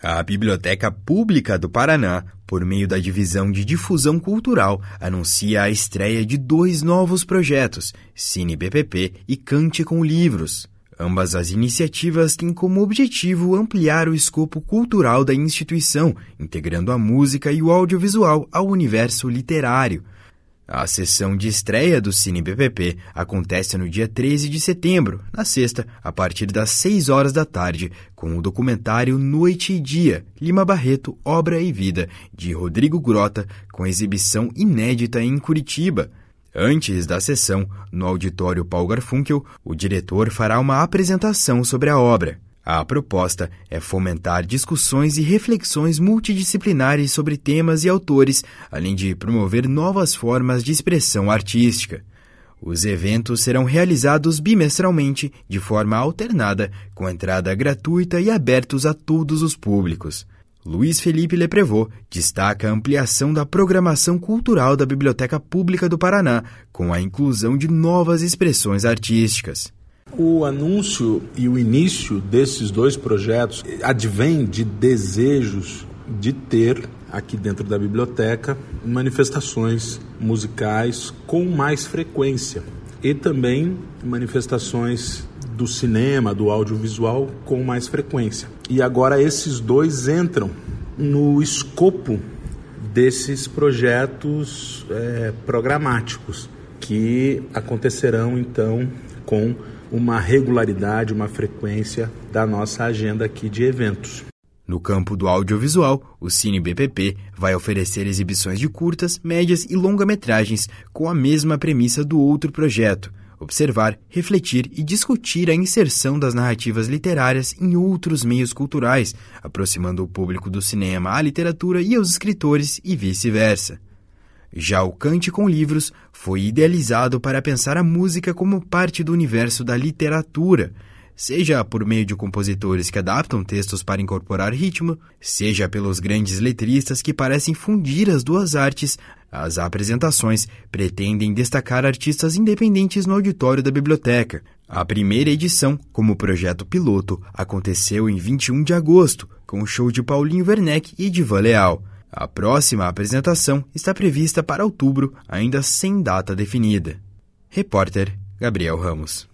A Biblioteca Pública do Paraná, por meio da Divisão de Difusão Cultural, anuncia a estreia de 2 novos projetos, Cine BPP e Cante com Livros. Ambas as iniciativas têm como objetivo ampliar o escopo cultural da instituição, integrando a música e o audiovisual ao universo literário. A sessão de estreia do Cine BPP acontece no dia 13 de setembro, na sexta, a partir das 6 horas da tarde, com o documentário Noite e Dia, Lima Barreto, Obra e Vida, de Rodrigo Grota, com exibição inédita em Curitiba. Antes da sessão, no auditório Paul Garfunkel, o diretor fará uma apresentação sobre a obra. A proposta é fomentar discussões e reflexões multidisciplinares sobre temas e autores, além de promover novas formas de expressão artística. Os eventos serão realizados bimestralmente, de forma alternada, com entrada gratuita e abertos a todos os públicos. Luiz Felipe Leprevot destaca a ampliação da programação cultural da Biblioteca Pública do Paraná, com a inclusão de novas expressões artísticas. O anúncio e o início desses 2 projetos advém de desejos de ter aqui dentro da biblioteca manifestações musicais com mais frequência e também manifestações do cinema, do audiovisual com mais frequência. E agora esses 2 entram no escopo desses projetos programáticos que acontecerão então com uma regularidade, uma frequência da nossa agenda aqui de eventos. No campo do audiovisual, o Cine BPP vai oferecer exibições de curtas, médias e longa-metragens com a mesma premissa do outro projeto: observar, refletir e discutir a inserção das narrativas literárias em outros meios culturais, aproximando o público do cinema à literatura e aos escritores e vice-versa. Já o Cante com Livros foi idealizado para pensar a música como parte do universo da literatura, seja por meio de compositores que adaptam textos para incorporar ritmo, seja pelos grandes letristas que parecem fundir as 2 artes. As apresentações pretendem destacar artistas independentes no auditório da biblioteca. A primeira edição, como projeto piloto, aconteceu em 21 de agosto, com o show de Paulinho Werneck e Edivan Leal. A próxima apresentação está prevista para outubro, ainda sem data definida. Repórter Gabriel Ramos.